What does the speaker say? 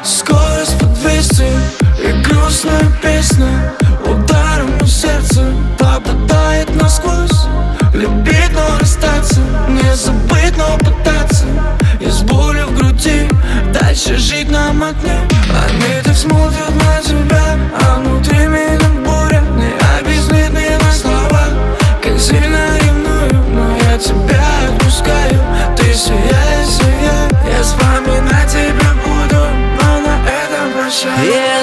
Скорость по 200 и грустная песня ударом в сердце попадает насквозь. Любить, но расстаться, не забыть, но пытаться. Есть боль в груди, дальше жить нам одни. Они так смотрят на тебя, а внутри меня буря. Не объяснить мне на слова, как сильно ревную, но я тебя отпускаю. Ты сияй, сияй, я вспоминать тебя буду, но на этом прощай.